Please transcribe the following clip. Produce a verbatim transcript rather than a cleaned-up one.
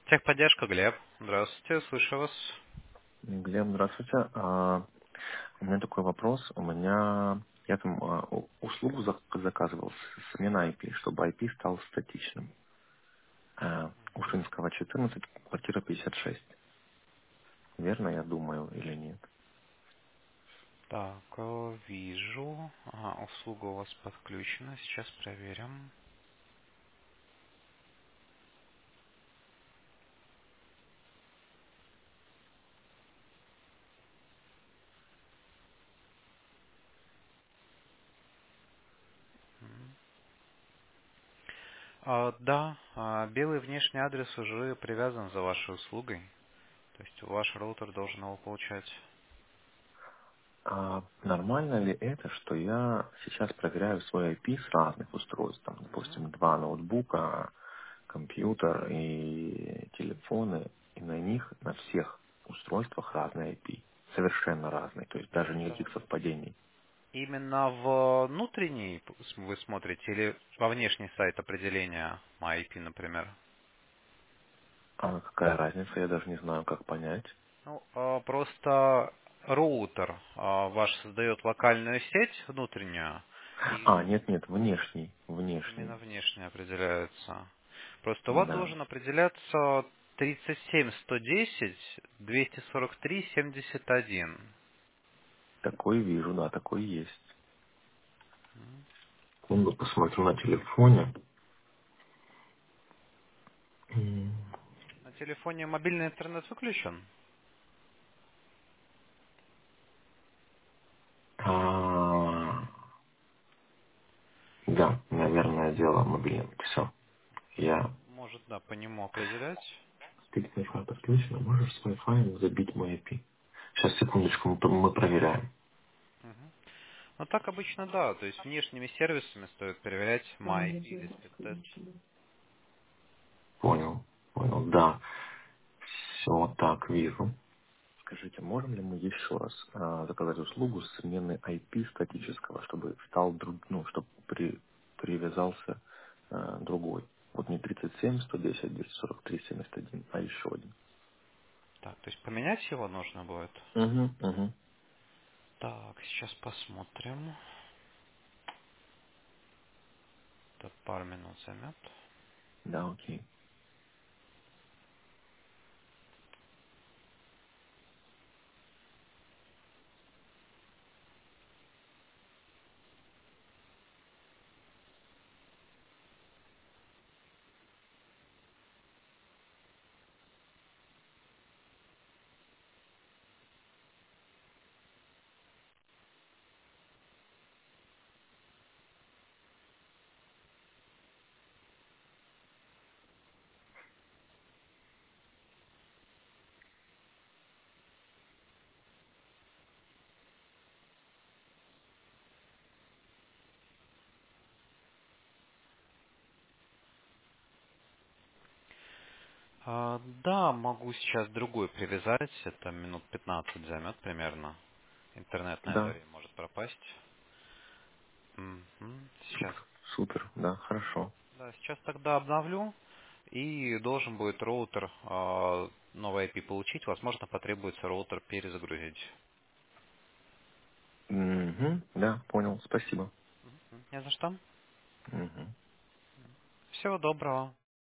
Техподдержка, Глеб. Здравствуйте, слышу вас. Глеб, здравствуйте. А, у меня такой вопрос. У меня я там а, у- услугу зак- заказывал с- смена ай пи, чтобы ай пи стал статичным. А, Ушинского четырнадцать, квартира пятьдесят шесть. Верно, я думаю, или нет? Так, э, вижу. Ага, услуга у вас подключена. Сейчас проверим. М. А, да, а, белый внешний адрес уже привязан за вашей услугой. То есть ваш роутер должен его получать. А нормально ли это, что я сейчас проверяю свой ай пи с разных устройств? Там, Мгм. допустим, два ноутбука, компьютер и телефоны, и на них, на всех устройствах разный ай пи. Совершенно разный, то есть даже Это никаких совпадений. именно в внутренний п- с- вы смотрите или во внешний сайт определения ай пи, например? А какая разница, я даже не знаю, как понять. Ну, а, просто роутер а, ваш создает локальную сеть внутреннюю, и А, нет, нет, внешний, именно внешний. внешне определяется. Просто у вас Да, должен определяться тридцать семь сто десять двести сорок три семьдесят один. такой вижу, да, такой есть. Секунду, посмотрю на телефоне. М, На телефоне мобильный интернет выключен? а, Да, наверное, дело мобильным. Все. Я... Может, да, по нему определять. Ты к Wi-Fi подключена, можешь с Wi-Fi забить мой ай пи? Сейчас, секундочку, мы, мы проверяем. Мгм. Ну так обычно да, то есть внешними сервисами стоит проверять MyIP или SpeedTest. Понял, понял, да. Все так, вижу. Скажите, можем ли мы еще раз а, заказать услугу смены ай пи статического, чтобы стал друг, ну, чтобы при, привязался а, другой? Вот не тридцать семь сто десять двести сорок три семьдесят один, а еще один. Так, то есть поменять его нужно будет. Угу, угу. Так, сейчас посмотрим. Это пару минут займет. Да, окей. А, да, могу сейчас другой привязать. Это минут пятнадцать займет примерно. Интернет на это Да, время может пропасть. Мгм. Сейчас. супер, супер, да, хорошо. Да, сейчас тогда обновлю. И должен будет роутер а, новый ай пи получить. Возможно, потребуется роутер перезагрузить. Угу, да, понял, спасибо. Мгм. Не за что. Угу. Всего доброго.